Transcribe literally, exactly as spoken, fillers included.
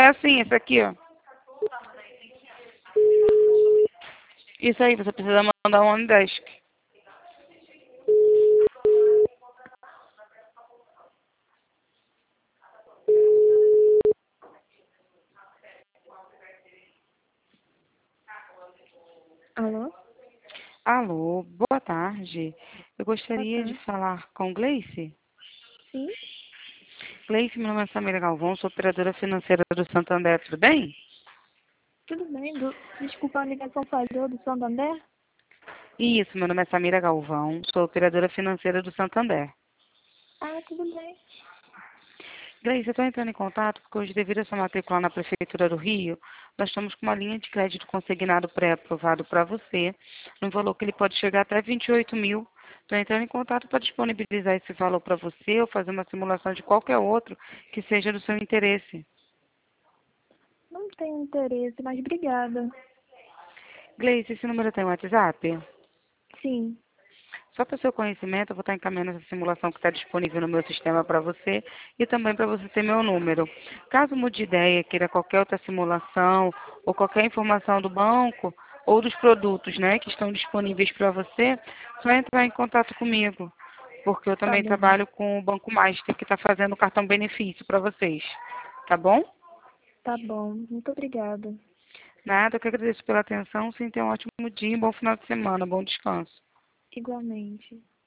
assim, esse aqui, ó. Isso aí, você precisa mandar um OneDesk. Alô? Alô, boa tarde. Eu Boa gostaria de tarde. falar com Gleice. Sim? Gleice, meu nome é Samira Galvão, sou operadora financeira do Santander, tudo bem? Tudo bem? Do... Desculpa, a ligação falhou do Santander? Isso, meu nome é Samira Galvão, sou operadora financeira do Santander. Ah, tudo bem. Gleice, eu estou entrando em contato porque hoje, devido a sua matrícula na Prefeitura do Rio, nós estamos com uma linha de crédito consignado pré-aprovado para você, no valor que ele pode chegar até vinte e oito mil. Estou entrando em contato para disponibilizar esse valor para você ou fazer uma simulação de qualquer outro que seja do seu interesse. Não tenho interesse, mas obrigada. Gleice, esse número tem WhatsApp? Sim, Só para o seu conhecimento, eu vou estar encaminhando essa simulação que está disponível no meu sistema para você e também para você ter meu número. Caso mude de ideia, queira qualquer outra simulação ou qualquer informação do banco ou dos produtos, né, que estão disponíveis para você, só entrar em contato comigo, porque eu tá também bom. trabalho com o Banco Master, que está fazendo o cartão benefício para vocês. Tá bom? Tá bom. Muito obrigada. Nada, eu que agradeço pela atenção. Sim, tenha um ótimo dia, um bom final de semana, bom descanso. Igualmente.